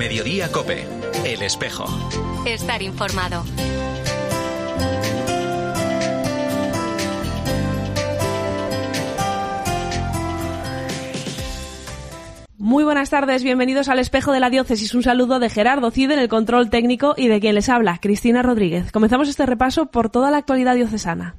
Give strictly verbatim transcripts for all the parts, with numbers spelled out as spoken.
Mediodía COPE. El espejo. Estar informado. Muy buenas tardes, bienvenidos al Espejo de la Diócesis. Un saludo de Gerardo Cid en el control técnico y de quien les habla, Cristina Rodríguez. Comenzamos este repaso por toda la actualidad diocesana.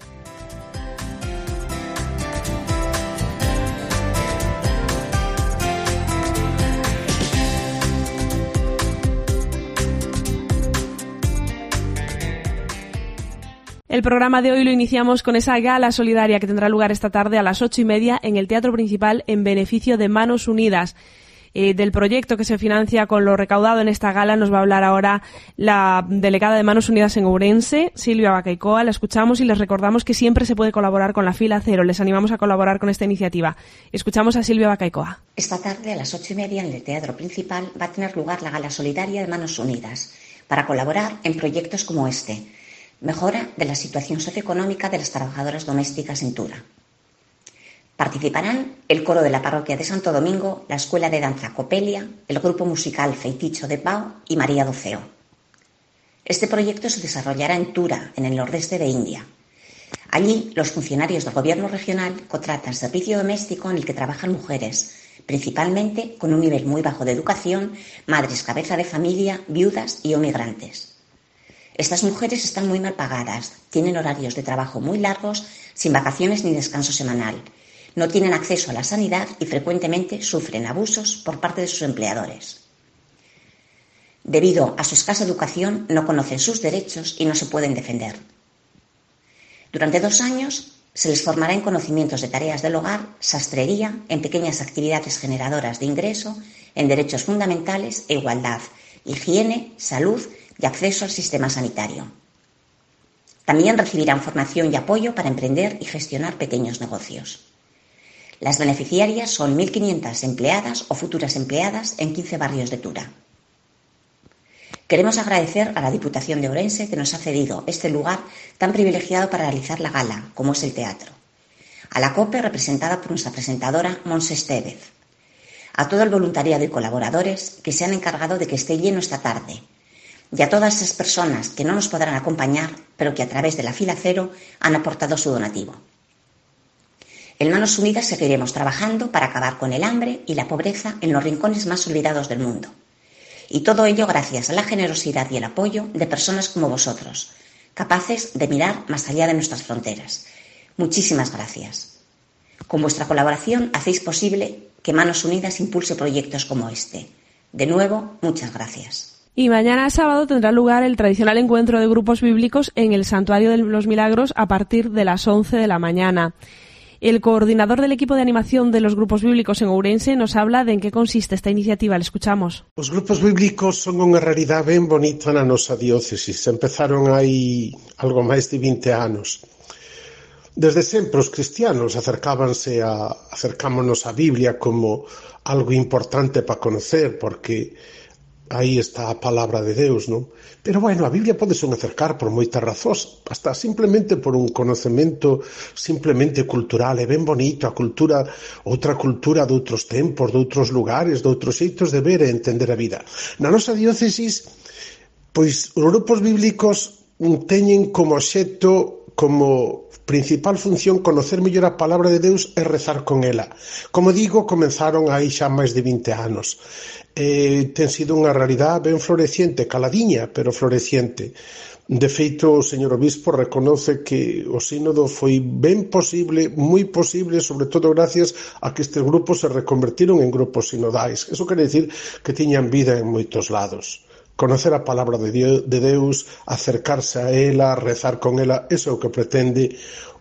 El programa de hoy lo iniciamos con esa gala solidaria que tendrá lugar esta tarde a las ocho y media en el Teatro Principal en beneficio de Manos Unidas. Eh, del proyecto que se financia con lo recaudado en esta gala nos va a hablar ahora la delegada de Manos Unidas en Ourense, Silvia Bacaicoa. La escuchamos y les recordamos que siempre se puede colaborar con la Fila Cero. Les animamos a colaborar con esta iniciativa. Escuchamos a Silvia Bacaicoa. Esta tarde a las ocho y media en el Teatro Principal va a tener lugar la gala solidaria de Manos Unidas para colaborar en proyectos como este. Mejora de la situación socioeconómica de las trabajadoras domésticas en Tura. Participarán el coro de la parroquia de Santo Domingo, la Escuela de Danza Copelia, el grupo musical Feiticho de Pau y María Doceo. Este proyecto se desarrollará en Tura, en el nordeste de India. Allí, los funcionarios del gobierno regional contratan servicio doméstico en el que trabajan mujeres, principalmente con un nivel muy bajo de educación, madres cabeza de familia, viudas y o migrantes. Estas mujeres están muy mal pagadas, tienen horarios de trabajo muy largos, sin vacaciones ni descanso semanal. No tienen acceso a la sanidad y frecuentemente sufren abusos por parte de sus empleadores. Debido a su escasa educación, no conocen sus derechos y no se pueden defender. Durante dos años se les formará en conocimientos de tareas del hogar, sastrería, en pequeñas actividades generadoras de ingreso, en derechos fundamentales e igualdad, higiene, salud y acceso al sistema sanitario. También recibirán formación y apoyo para emprender y gestionar pequeños negocios. Las beneficiarias son mil quinientas empleadas o futuras empleadas en quince barrios de Tura. Queremos agradecer a la Diputación de Ourense que nos ha cedido este lugar tan privilegiado para realizar la gala, como es el teatro. A la COPE, representada por nuestra presentadora, Montse Estevez. A todo el voluntariado y colaboradores que se han encargado de que esté lleno esta tarde. Y a todas esas personas que no nos podrán acompañar, pero que a través de la Fila Cero han aportado su donativo. En Manos Unidas seguiremos trabajando para acabar con el hambre y la pobreza en los rincones más olvidados del mundo. Y todo ello gracias a la generosidad y el apoyo de personas como vosotros, capaces de mirar más allá de nuestras fronteras. Muchísimas gracias. Con vuestra colaboración hacéis posible que Manos Unidas impulse proyectos como este. De nuevo, muchas gracias. Y mañana sábado tendrá lugar el tradicional encuentro de grupos bíblicos en el Santuario de los Milagros a partir de las once de la mañana. El coordinador del equipo de animación de los grupos bíblicos en Ourense nos habla de en qué consiste esta iniciativa. Le escuchamos. Os grupos bíblicos son unha realidade ben bonita na nosa diócesis. Empezaron hai algo máis de vinte anos. Desde sempre os cristianos acercábanse a, acercámonos á Biblia como algo importante para conocer, porque aí está a palabra de Deus, non? Pero, bueno, a Biblia pode son acercar por moitas razóns, hasta simplemente por un conocemento simplemente cultural. É ben bonito a cultura, outra cultura de outros tempos, de outros lugares, de outros xeitos de ver e entender a vida. Na nosa diócesis, pois, os grupos bíblicos teñen como xeto, como principal función, conocer mellor a palabra de Deus e rezar con ela. Como digo, comenzaron aí xa máis de vinte anos. Eh, ten sido unha realidade ben floreciente, caladiña, pero floreciente. De feito, o señor obispo reconoce que o sínodo foi ben posible, moi posible, sobre todo gracias a que estes grupos se reconvertiron en grupos sinodais. Eso quere dicir que tiñan vida en moitos lados. Conocer a palabra de Deus, acercarse a ela, rezar con ela, eso é o que pretende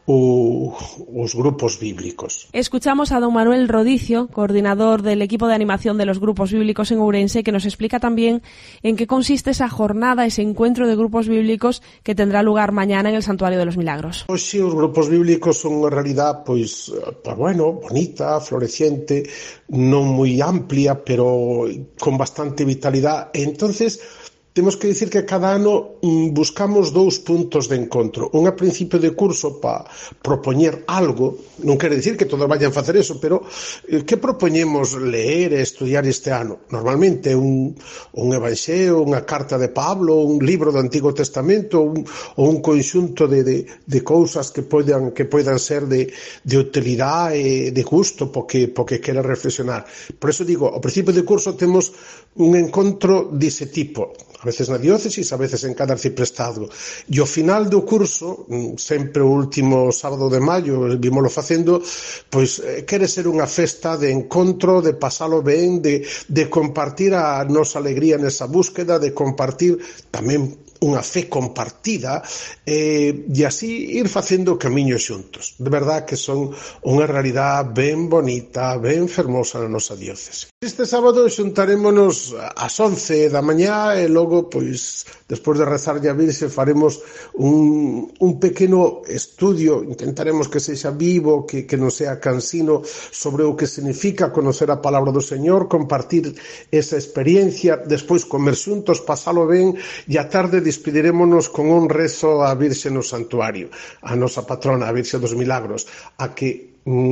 o, os grupos bíblicos. Escuchamos a don Manuel Rodicio, coordinador del equipo de animación de los grupos bíblicos en Ourense, que nos explica también en qué consiste esa jornada, ese encuentro de grupos bíblicos que tendrá lugar mañana en el Santuario de los Milagros. Hoxe os grupos bíblicos son unha realidad, pois, pues, bueno, bonita, floreciente, non moi amplia, pero con bastante vitalidad. Entonces, temos que dicir que cada ano buscamos dous puntos de encontro. Un a principio de curso para propoñer algo, non quere dicir que todos vayan a facer eso, pero eh, que propoñemos ler e estudiar este ano? Normalmente un, un evanxeo, unha carta de Pablo, un libro do Antigo Testamento, un, ou un conxunto de, de, de cousas que poidan, que poidan ser de, de utilidade e de gusto porque, porque quere reflexionar. Por eso digo, ao principio de curso temos un encontro dese tipo, a veces na diócesis, a veces en cada arciprestado. E ao final do curso, sempre o último sábado de maio, vímolo facendo, pois quere ser unha festa de encontro, de pasalo ben, de, de compartir a nosa alegría nesa búsqueda, de compartir tamén unha fe compartida eh, e así ir facendo camiños xuntos. De verdad que son unha realidade ben bonita, ben fermosa na nosa diócese. Este sábado xuntarémonos ás once da mañá e logo, pois, despois de rezar a Virxe, faremos un, un pequeno estudio, intentaremos que sexa vivo, que, que non sea cansino, sobre o que significa conocer a palabra do Señor, compartir esa experiencia, despois comer xuntos, pasalo ben e a tarde despedirémonos con un rezo á Virxe no santuario, a nosa patrona, a Virxe dos Milagros, a que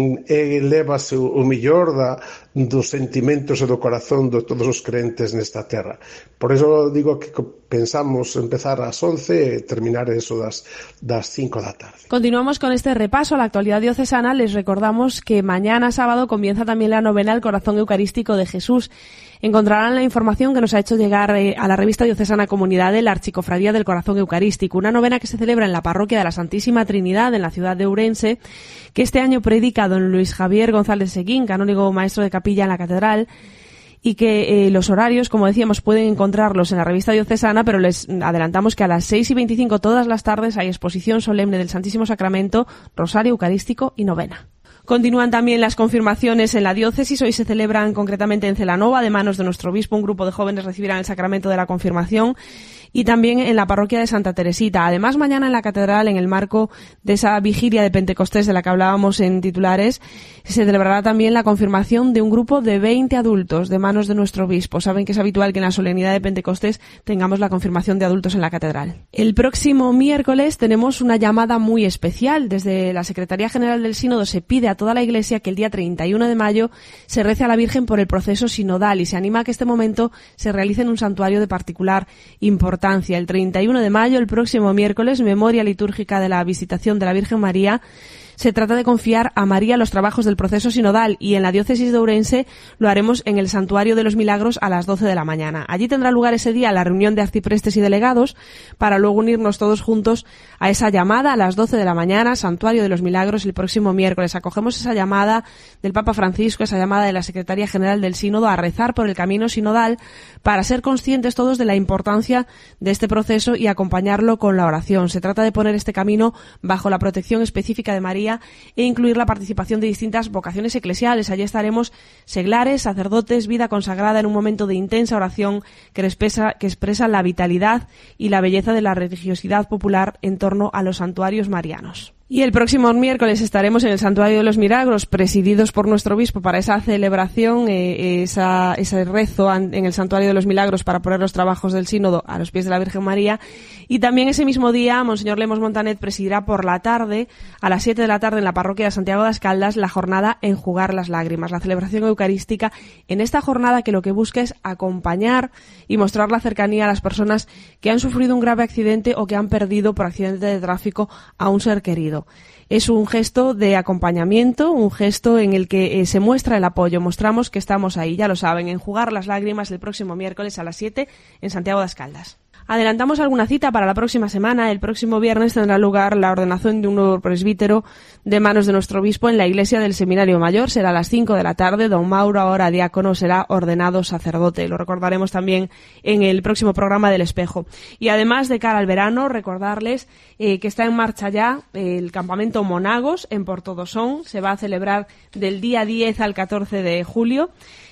elevase o millor da, dos sentimentos e do corazón de todos os crentes nesta terra. Por eso digo que pensamos empezar ás once e terminar eso das, das cinco da tarde. Continuamos con este repaso a la actualidad diocesana. Les recordamos que mañana sábado comienza también la novena al Corazón Eucarístico de Jesús. Encontrarán la información que nos ha hecho llegar eh, a la revista diocesana Comunidad de la Archicofradía del Corazón Eucarístico, una novena que se celebra en la parroquia de la Santísima Trinidad en la ciudad de Ourense, que este año predica don Luis Javier González Seguín, canónigo maestro de capilla en la catedral, y que eh, los horarios, como decíamos, pueden encontrarlos en la revista diocesana, pero les adelantamos que a las seis y veinticinco todas las tardes hay exposición solemne del Santísimo Sacramento, Rosario Eucarístico y novena. Continúan también las confirmaciones en la diócesis. Hoy se celebran concretamente en Celanova, de manos de nuestro obispo. Un grupo de jóvenes recibirán el sacramento de la confirmación. Y también en la parroquia de Santa Teresita. Además, mañana en la catedral, en el marco de esa vigilia de Pentecostés de la que hablábamos en titulares, se celebrará también la confirmación de un grupo de veinte adultos de manos de nuestro obispo. Saben que es habitual que en la solemnidad de Pentecostés tengamos la confirmación de adultos en la catedral. El próximo miércoles tenemos una llamada muy especial. Desde la Secretaría General del Sínodo se pide a toda la Iglesia que el día treinta y uno de mayo se rece a la Virgen por el proceso sinodal y se anima a que este momento se realice en un santuario de particular importancia. El treinta y uno de mayo, el próximo miércoles, memoria litúrgica de la visitación de la Virgen María. Se trata de confiar a María los trabajos del proceso sinodal y en la diócesis de Ourense lo haremos en el Santuario de los Milagros a las doce de la mañana. Allí tendrá lugar ese día la reunión de arciprestes y delegados para luego unirnos todos juntos a esa llamada a las doce de la mañana, Santuario de los Milagros, el próximo miércoles. Acogemos esa llamada del Papa Francisco, esa llamada de la Secretaría General del Sínodo a rezar por el camino sinodal para ser conscientes todos de la importancia de este proceso y acompañarlo con la oración. Se trata de poner este camino bajo la protección específica de María e incluir la participación de distintas vocaciones eclesiales. Allí estaremos seglares, sacerdotes, vida consagrada en un momento de intensa oración que expresa, que expresa la vitalidad y la belleza de la religiosidad popular en torno a los santuarios marianos. Y el próximo miércoles estaremos en el Santuario de los Milagros, presididos por nuestro obispo para esa celebración, eh, esa, ese rezo en el Santuario de los Milagros para poner los trabajos del sínodo a los pies de la Virgen María. Y también ese mismo día, Monseñor Lemos Montanet presidirá por la tarde, a las siete de la tarde en la parroquia de Santiago de Ascaldas, la jornada Enjugar las Lágrimas, la celebración eucarística en esta jornada que lo que busca es acompañar y mostrar la cercanía a las personas que han sufrido un grave accidente o que han perdido por accidente de tráfico a un ser querido. Es un gesto de acompañamiento, un gesto en el que eh, se muestra el apoyo, mostramos que estamos ahí, ya lo saben, Enjugar las Lágrimas el próximo miércoles a las siete en Santiago de Ascaldas. Adelantamos alguna cita para la próxima semana. El próximo viernes tendrá lugar la ordenación de un nuevo presbítero de manos de nuestro obispo en la iglesia del Seminario Mayor. Será a las cinco de la tarde. Don Mauro, ahora diácono, será ordenado sacerdote. Lo recordaremos también en el próximo programa del Espejo. Y además, de cara al verano, recordarles eh, que está en marcha ya el campamento Monagos en Portodosón. Se va a celebrar del día diez al catorce de julio.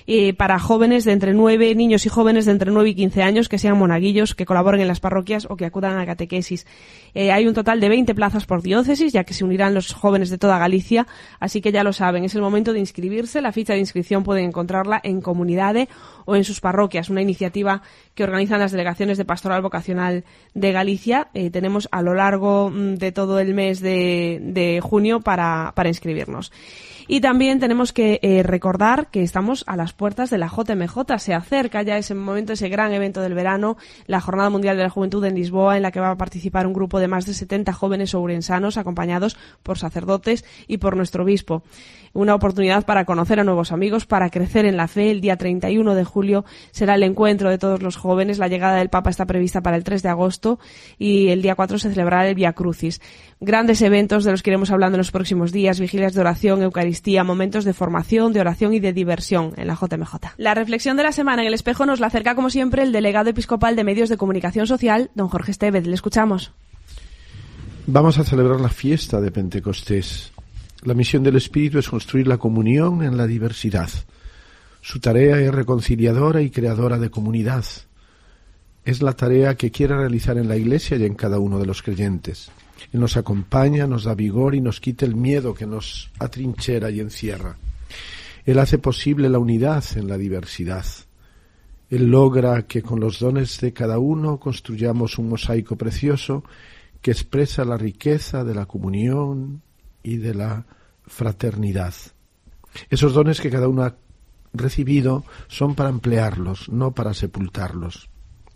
eh, para jóvenes de entre nueve, niños y jóvenes de entre nueve y quince años que sean monaguillos, que colaboren en las parroquias o que acudan a catequesis. Eh, hay un total de veinte plazas por diócesis, ya que se unirán los jóvenes de toda Galicia, así que ya lo saben, es el momento de inscribirse. La ficha de inscripción pueden encontrarla en Comunidade o en sus parroquias, una iniciativa que organizan las delegaciones de Pastoral Vocacional de Galicia. Eh, tenemos a lo largo de todo el mes de, de junio para, para inscribirnos. Y también tenemos que eh, recordar que estamos a las puertas de la J M J. Se acerca ya ese momento, ese gran evento del verano, la Jornada Mundial de la Juventud en Lisboa, en la que va a participar un grupo de más de setenta jóvenes ourensanos acompañados por sacerdotes y por nuestro obispo. Una oportunidad para conocer a nuevos amigos, para crecer en la fe. El día treinta y uno de julio será el encuentro de todos los jóvenes. La llegada del Papa está prevista para el tres de agosto y el día cuatro se celebrará el Vía Crucis. Grandes eventos de los que iremos hablando en los próximos días, vigilias de oración, Eucaristía, momentos de formación, de oración y de diversión en la J M J. La reflexión de la semana en El Espejo nos la acerca, como siempre, el delegado episcopal de Medios de Comunicación Social, don Jorge Estévez. Le escuchamos. Vamos a celebrar la fiesta de Pentecostés. La misión del Espíritu es construir la comunión en la diversidad. Su tarea es reconciliadora y creadora de comunidad. Es la tarea que quiere realizar en la Iglesia y en cada uno de los creyentes. Él nos acompaña, nos da vigor y nos quita el miedo que nos atrinchera y encierra. Él hace posible la unidad en la diversidad. Él logra que con los dones de cada uno construyamos un mosaico precioso que expresa la riqueza de la comunión y de la fraternidad. Esos dones que cada uno ha recibido son para emplearlos, no para sepultarlos.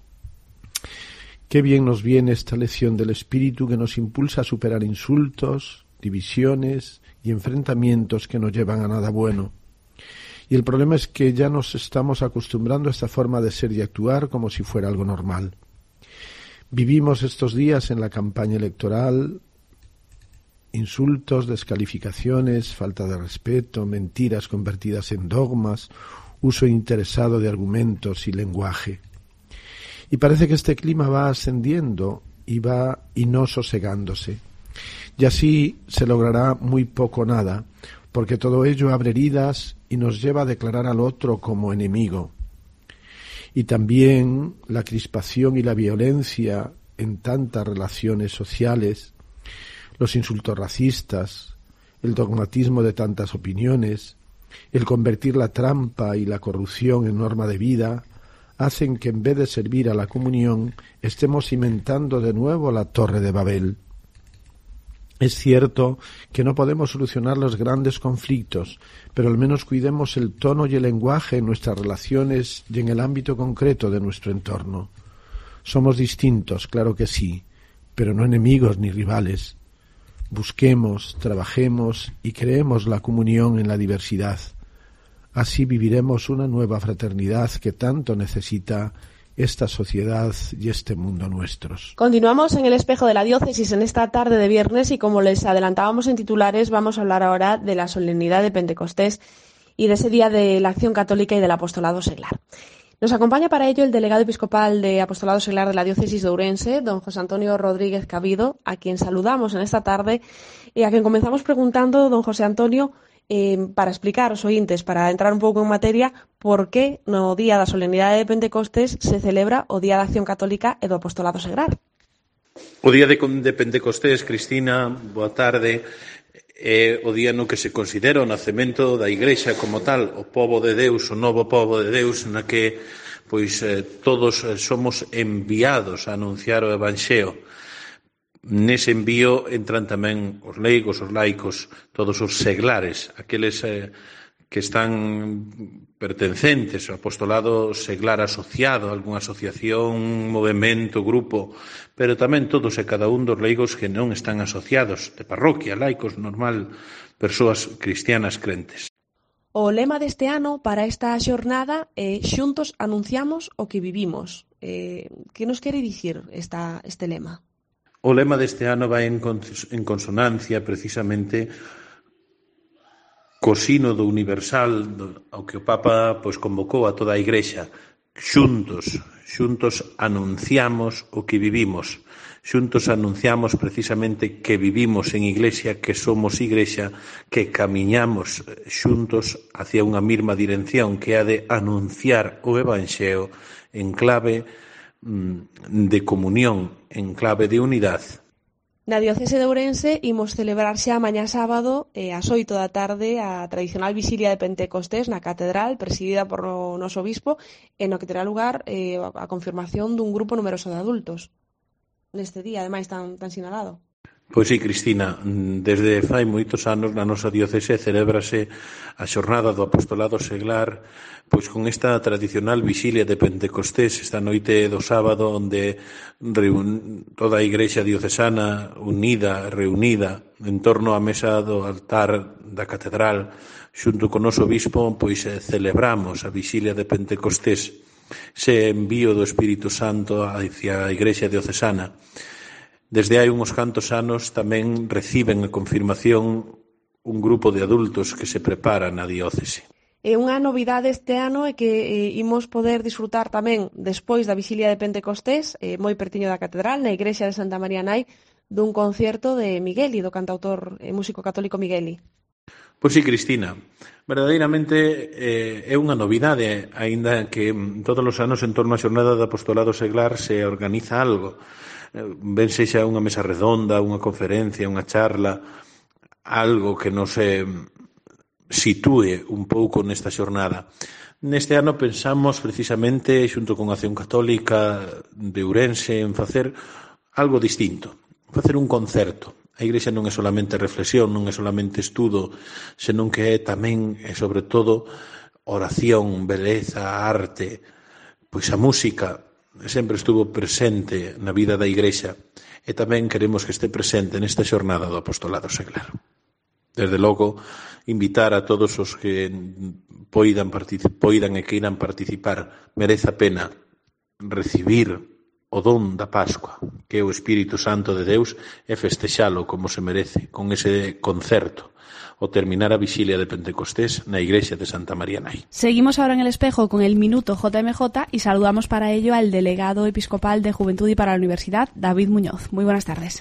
Qué bien nos viene esta lección del Espíritu que nos impulsa a superar insultos, divisiones y enfrentamientos que no llevan a nada bueno. Y el problema es que ya nos estamos acostumbrando a esta forma de ser y actuar como si fuera algo normal. Vivimos estos días en la campaña electoral insultos, descalificaciones, falta de respeto, mentiras convertidas en dogmas, uso interesado de argumentos y lenguaje. Y parece que este clima va ascendiendo y va y no sosegándose. Y así se logrará muy poco o nada, porque todo ello abre heridas y nos lleva a declarar al otro como enemigo. Y también la crispación y la violencia en tantas relaciones sociales, los insultos racistas, el dogmatismo de tantas opiniones, el convertir la trampa y la corrupción en norma de vida, hacen que en vez de servir a la comunión, estemos cimentando de nuevo la Torre de Babel. Es cierto que no podemos solucionar los grandes conflictos, pero al menos cuidemos el tono y el lenguaje en nuestras relaciones y en el ámbito concreto de nuestro entorno. Somos distintos, claro que sí, pero no enemigos ni rivales. Busquemos, trabajemos y creemos la comunión en la diversidad. Así viviremos una nueva fraternidad que tanto necesita esta sociedad y este mundo nuestros. Continuamos en el Espejo de la Diócesis en esta tarde de viernes y, como les adelantábamos en titulares, vamos a hablar ahora de la solemnidad de Pentecostés y de ese día de la Acción Católica y del Apostolado Seglar. Nos acompaña para ello el delegado episcopal de Apostolado Seglar de la Diócesis de Ourense, don José Antonio Rodríguez Cabido, a quien saludamos en esta tarde y a quien comenzamos preguntando, don José Antonio, eh, para explicar aos ointes, para entrar un pouco en materia, por que no día da solemnidade de Pentecostés se celebra o Día da Acción Católica e do Apostolado Seglar. O día de, de Pentecostés, Cristina, boa tarde, é o día no que se considera o nacemento da Igrexa como tal, o pobo de Deus, o novo pobo de Deus, na que pois eh, todos somos enviados a anunciar o Evanxeo. Nese envío entran tamén os leigos, os laicos, todos os seglares, aqueles eh, que están pertencentes ao apostolado seglar asociado a algunha asociación, movemento, grupo, pero tamén todos e cada un dos leigos que non están asociados, de parroquia, laicos, normal, persoas cristianas crentes. O lema deste ano para esta xornada é xuntos anunciamos o que vivimos. Eh, que nos quere dicir esta, este lema? O lema deste ano vai en, en consonancia precisamente co sínodo universal do, ao que o Papa pois, convocou a toda a Igrexa, xuntos, xuntos anunciamos o que vivimos. Xuntos anunciamos precisamente que vivimos en iglesia, que somos iglesia, que camiñamos xuntos hacia unha mesma dirección, que é a de anunciar o Evanxeo en clave de comunión, en clave de unidade. Na diocese de Ourense imos celebrar xa mañá sábado eh, ás oito da tarde a tradicional visilia de Pentecostés na catedral, presidida por o noso obispo, en no que terá lugar eh, a confirmación dun grupo numeroso de adultos neste día, ademais tan, tan sinalado. Pois sí, Cristina, desde fai moitos anos na nosa diocese celébrase a xornada do apostolado seglar pois con esta tradicional vixilia de Pentecostés, esta noite do sábado onde reun... toda a igrexa diocesana unida, reunida en torno á mesa do altar da catedral xunto con o noso obispo, pois celebramos a vixilia de Pentecostés, ese envío do Espírito Santo hacia a igrexa diocesana. Desde hai uns cantos anos tamén reciben a confirmación un grupo de adultos que se preparan na diócese. E unha novidade este ano é que eh, imos poder disfrutar tamén, despois da vixilia de Pentecostés, eh, moi pertiño da catedral, na igrexa de Santa María Nai, dun concierto de Migueli, do cantautor e eh, músico católico Migueli. Pois sí, Cristina, verdadeiramente eh, é unha novidade, aínda que todos os anos en torno á xornada do apostolado seglar se organiza algo. Ben sexa unha mesa redonda, unha conferencia, unha charla, algo que nos eh, sitúe un pouco nesta xornada. Neste ano pensamos precisamente, xunto con Acción Católica de Ourense, en facer algo distinto, facer un concerto. A Igrexa non é solamente reflexión, non é solamente estudo, senón que é tamén, e sobre todo, oración, beleza, arte, pois a música sempre estuvo presente na vida da Igrexa e tamén queremos que este presente nesta xornada do apostolado seglar. Desde logo, invitar a todos os que poidan, poidan e queiran participar, merece a pena recibir o don da Pascua, que é o Espírito Santo de Deus, e festexalo como se merece, con ese concerto, o terminar a vixilia de Pentecostés na igrexa de Santa María Nai. Seguimos ahora en el espejo con el Minuto J M J y saludamos para ello al delegado episcopal de Juventud y para la Universidad, David Muñoz. Muy buenas tardes.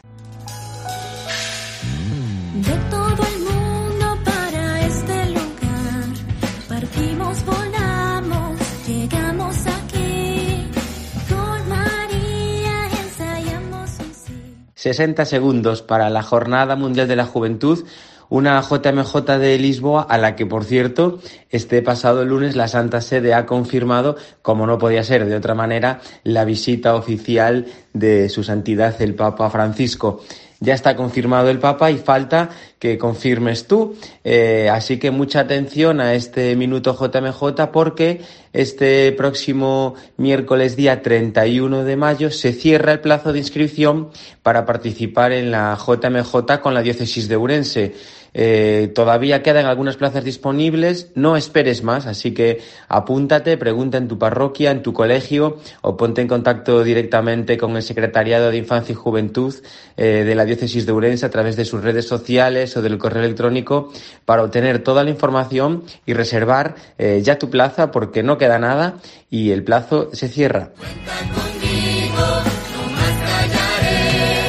De todo el mundo para este lugar, partimos, volamos, llegamos aquí, con María ensayamos un sí. sesenta segundos para la Jornada Mundial de la Juventud, una J M J de Lisboa a la que, por cierto, este pasado lunes la Santa Sede ha confirmado, como no podía ser de otra manera, la visita oficial de su santidad el Papa Francisco. Ya está confirmado el Papa y falta que confirmes tú, eh, así que mucha atención a este Minuto J M J porque este próximo miércoles día treinta y uno de mayo se cierra el plazo de inscripción para participar en la J M J con la diócesis de Ourense. Eh, todavía quedan algunas plazas disponibles, no esperes más, así que apúntate, pregunta en tu parroquia, en tu colegio o ponte en contacto directamente con el Secretariado de Infancia y Juventud eh, de la diócesis de Ourense a través de sus redes sociales o del correo electrónico para obtener toda la información y reservar eh, ya tu plaza porque no queda nada y el plazo se cierra. Cuenta conmigo, no más callaré,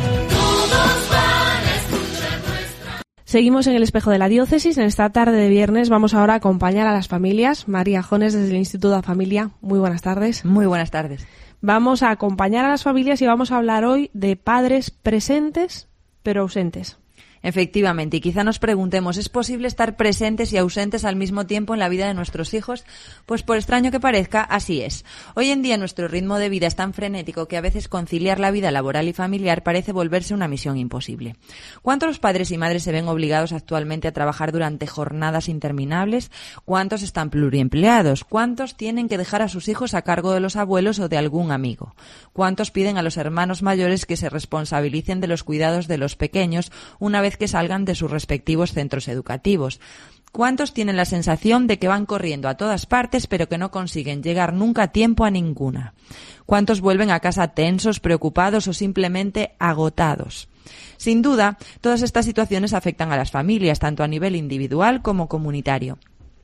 todos van a escuchar nuestra... Seguimos en el espejo de la diócesis. En esta tarde de viernes vamos ahora a acompañar a las familias. María Jones desde el Instituto de Familia. Muy buenas tardes. Muy buenas tardes. Vamos a acompañar a las familias y vamos a hablar hoy de padres presentes pero ausentes. Efectivamente, y quizá nos preguntemos, ¿es posible estar presentes y ausentes al mismo tiempo en la vida de nuestros hijos? Pues por extraño que parezca, así es. Hoy en día nuestro ritmo de vida es tan frenético que a veces conciliar la vida laboral y familiar parece volverse una misión imposible. ¿Cuántos padres y madres se ven obligados actualmente a trabajar durante jornadas interminables? ¿Cuántos están pluriempleados? ¿Cuántos tienen que dejar a sus hijos a cargo de los abuelos o de algún amigo? ¿Cuántos piden a los hermanos mayores que se responsabilicen de los cuidados de los pequeños una vez que salgan de sus respectivos centros educativos? ¿Cuántos tienen la sensación de que van corriendo a todas partes pero que no consiguen llegar nunca a tiempo a ninguna? ¿Cuántos vuelven a casa tensos, preocupados o simplemente agotados? Sin duda, todas estas situaciones afectan a las familias, tanto a nivel individual como comunitario.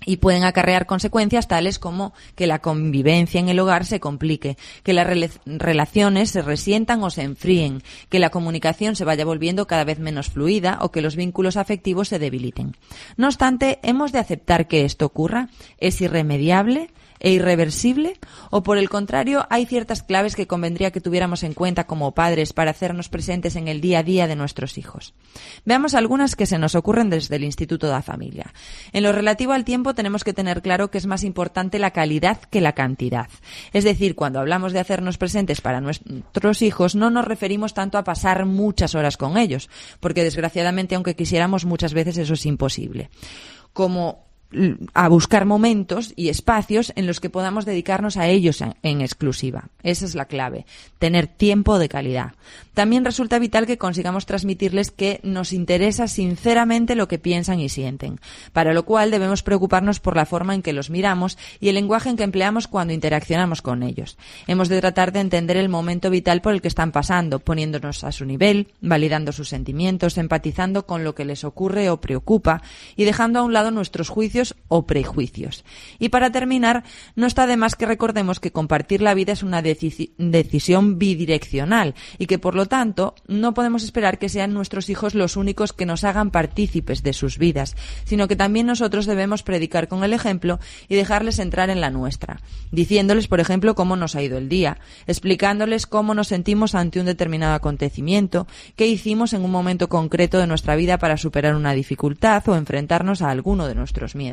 y pueden acarrear consecuencias tales como que la convivencia en el hogar se complique, que las rela- relaciones se resientan o se enfríen, que la comunicación se vaya volviendo cada vez menos fluida o que los vínculos afectivos se debiliten. No obstante, ¿hemos de aceptar que esto ocurra? ¿Es irremediable e irreversible? ¿O por el contrario, hay ciertas claves que convendría que tuviéramos en cuenta como padres para hacernos presentes en el día a día de nuestros hijos? Veamos algunas que se nos ocurren desde el Instituto de la Familia. En lo relativo al tiempo tenemos que tener claro que es más importante la calidad que la cantidad. Es decir, cuando hablamos de hacernos presentes para nuestros hijos, no nos referimos tanto a pasar muchas horas con ellos, porque desgraciadamente, aunque quisiéramos, muchas veces eso es imposible, como a buscar momentos y espacios en los que podamos dedicarnos a ellos en, en exclusiva. Esa es la clave, tener tiempo de calidad. También resulta vital que consigamos transmitirles que nos interesa sinceramente lo que piensan y sienten, para lo cual debemos preocuparnos por la forma en que los miramos y el lenguaje en que empleamos cuando interaccionamos con ellos. Hemos de tratar de entender el momento vital por el que están pasando, poniéndonos a su nivel, validando sus sentimientos, empatizando con lo que les ocurre o preocupa y dejando a un lado nuestros juicios o prejuicios. Y para terminar, no está de más que recordemos que compartir la vida es una deci- decisión bidireccional y que, por lo tanto, no podemos esperar que sean nuestros hijos los únicos que nos hagan partícipes de sus vidas, sino que también nosotros debemos predicar con el ejemplo y dejarles entrar en la nuestra, diciéndoles, por ejemplo, cómo nos ha ido el día, explicándoles cómo nos sentimos ante un determinado acontecimiento, qué hicimos en un momento concreto de nuestra vida para superar una dificultad o enfrentarnos a alguno de nuestros miedos.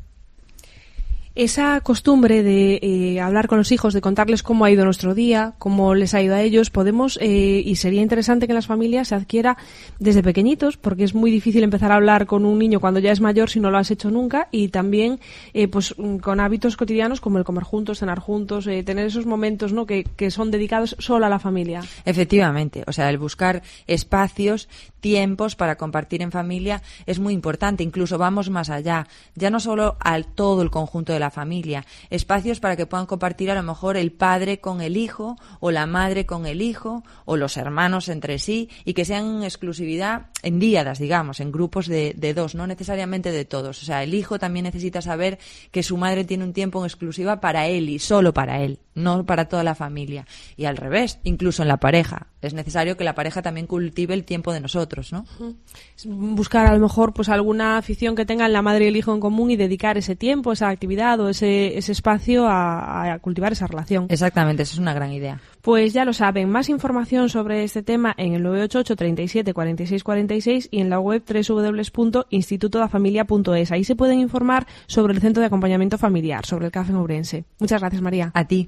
Esa costumbre de eh, hablar con los hijos, de contarles cómo ha ido nuestro día, cómo les ha ido a ellos, podemos, eh, y sería interesante que en las familias se adquiera desde pequeñitos, porque es muy difícil empezar a hablar con un niño cuando ya es mayor si no lo has hecho nunca, y también eh, pues con hábitos cotidianos como el comer juntos, cenar juntos, eh, tener esos momentos, ¿no?, que, que son dedicados solo a la familia. Efectivamente, o sea, el buscar espacios, tiempos para compartir en familia es muy importante. Incluso vamos más allá, ya no solo al todo el conjunto de la familia, espacios para que puedan compartir a lo mejor el padre con el hijo o la madre con el hijo o los hermanos entre sí, y que sean en exclusividad en díadas, digamos, en grupos de, de dos, no necesariamente de todos. O sea, el hijo también necesita saber que su madre tiene un tiempo en exclusiva para él y solo para él, no para toda la familia. Y al revés, incluso en la pareja. Es necesario que la pareja también cultive el tiempo de nosotros, ¿no? Buscar a lo mejor pues alguna afición que tengan la madre y el hijo en común y dedicar ese tiempo, esa actividad o ese, ese espacio a, a cultivar esa relación. Exactamente, esa es una gran idea. Pues ya lo saben, más información sobre este tema en el nueve ocho ocho, treinta y siete, cuarenta y seis cuarenta y seis y en la web doble u doble u doble u punto instituto da familia punto es. Ahí se pueden informar sobre el Centro de Acompañamiento Familiar, sobre el C A F en Ourense. Muchas gracias, María. A ti.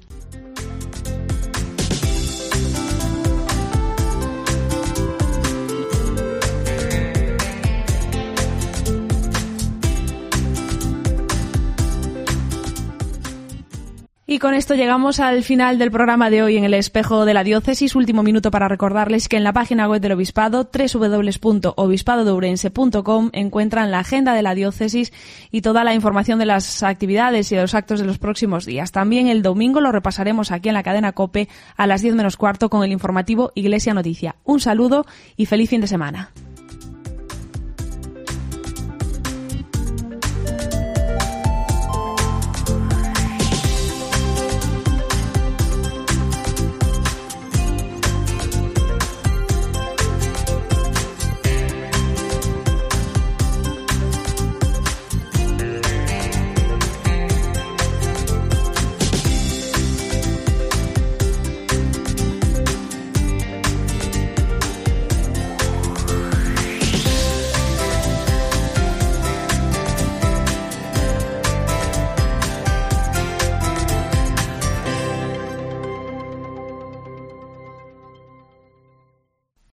Y con esto llegamos al final del programa de hoy en el Espejo de la Diócesis. Último minuto para recordarles que en la página web del Obispado, doble u doble u doble u punto obispado de ourense punto com, encuentran la agenda de la Diócesis y toda la información de las actividades y de los actos de los próximos días. También el domingo lo repasaremos aquí en la cadena COPE a las diez menos cuarto con el informativo Iglesia Noticia. Un saludo y feliz fin de semana.